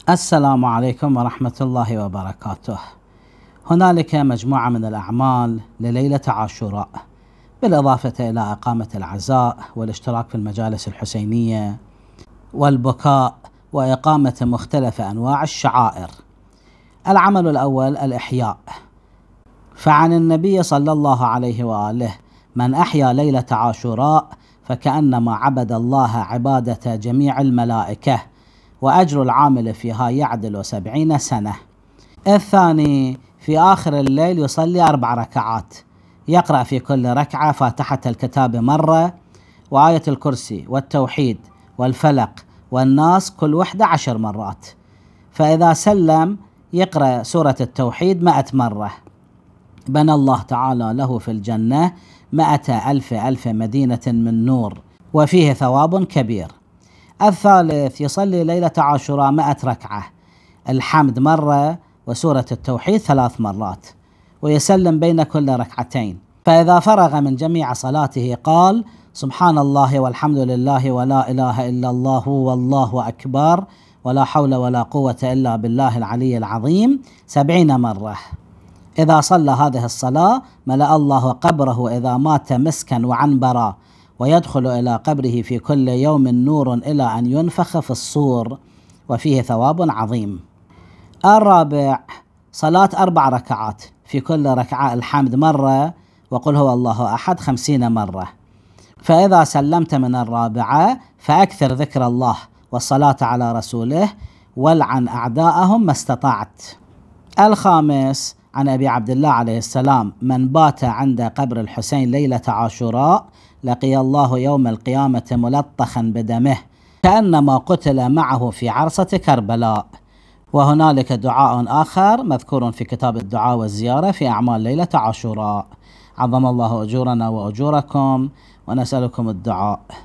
السلام عليكم ورحمة الله وبركاته. هنالك مجموعة من الأعمال لليلة عاشوراء، بالإضافة إلى إقامة العزاء والاشتراك في المجالس الحسينية والبكاء وإقامة مختلف أنواع الشعائر. العمل الأول الإحياء، فعن النبي صلى الله عليه وآله: من أحيا ليلة عاشوراء فكأنما عبد الله عبادة جميع الملائكة، وأجر العامل فيها يعدل 70 سنة. الثاني في آخر الليل يصلي 4 ركعات، يقرأ في كل ركعة فاتحة الكتاب مرة، وآية الكرسي والتوحيد والفلق والناس كل وحدة 10 مرات، فإذا سلم يقرأ سورة التوحيد 100 مرة. بنى الله تعالى له في الجنة 100,000 ألف مدينة من نور، وفيه ثواب كبير. الثالث يصلي ليلة عاشوراء 100 ركعة، الحمد مرة وسورة التوحيد 3 مرات، ويسلم بين كل ركعتين، فإذا فرغ من جميع صلاته قال: سبحان الله والحمد لله ولا إله إلا الله والله أكبر ولا حول ولا قوة إلا بالله العلي العظيم 70 مرة. إذا صلى هذه الصلاة ملأ الله قبره إذا مات مسكا وعنبرا، ويدخل إلى قبره في كل يوم نور إلى أن ينفخ في الصور، وفيه ثواب عظيم. الرابع صلاة 4 ركعات، في كل ركعة الحمد مرة وقل هو الله أحد 50 مرة، فإذا سلمت من الرابعة فأكثر ذكر الله والصلاة على رسوله والعن أعداءهم ما استطعت. الخامس عن أبي عبد الله عليه السلام: من بات عند قبر الحسين ليلة عاشوراء لقي الله يوم القيامة ملطخا بدمه كأنما قتل معه في عرصة كربلاء. وهنالك دعاء آخر مذكور في كتاب الدعاء والزيارة في أعمال ليلة عاشوراء. عظم الله أجورنا وأجوركم، ونسألكم الدعاء.